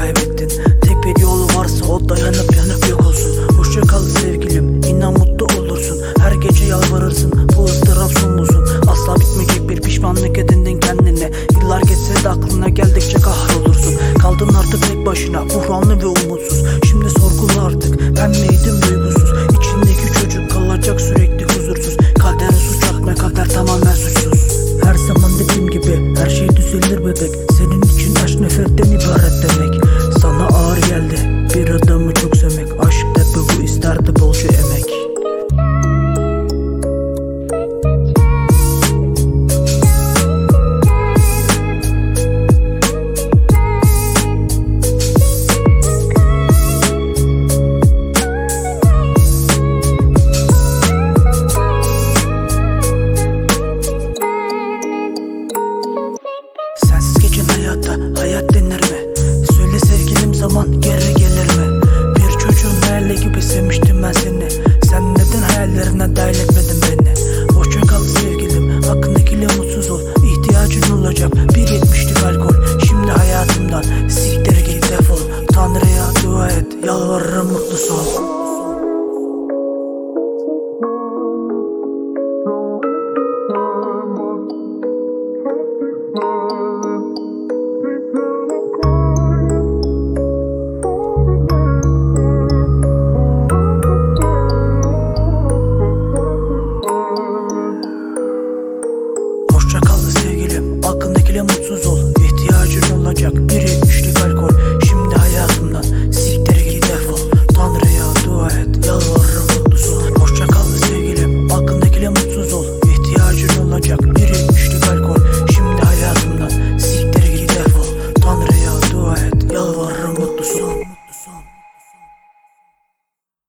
kaybettin. Tek bir yolu varsa o da yanıp yanıp yok olsun. Hoşça kal sevgilim, inan mutlu olursun. Her gece yalvarırsın, bu ıstırap son bulsun. Asla bitmeyecek bir pişmanlık edindin kendine. Yıllar geçse de aklına geldikçe kahrolursun. Kaldın artık tek başına, buhranlı ve umutsuz. Şimdi sorgula artık, ben miydim duygusuz? İçindeki çocuk kalacak sürekli huzursuz. Kadere suç atma, kader tamamen suçsuz. Her zaman dediğim gibi her şey düzelir bebek. Senin için aşk nefretten ibaret demek. Sana ağır geldi bir adamı çok sevmek. Aşk tepe bu, isterdi bolca emek. Sensiz geçen hayat denir mi? Söyle sevgilim, zaman geri gelir mi? Bir çocuğun hayali gibi sevmiştim ben seni. Sen neden hayallerine dahil etmedin beni? Hoşça kal sevgilim, hakkındakiyle mutsuz ol. İhtiyacın olacak 1.70'lik alkol. Şimdi hayatımdan siktir git, defol. Tanrı'ya dua et, yalvarırım mutlu sol. Hoşça kal sevgilim, hakkındakiyle mutsuz ol.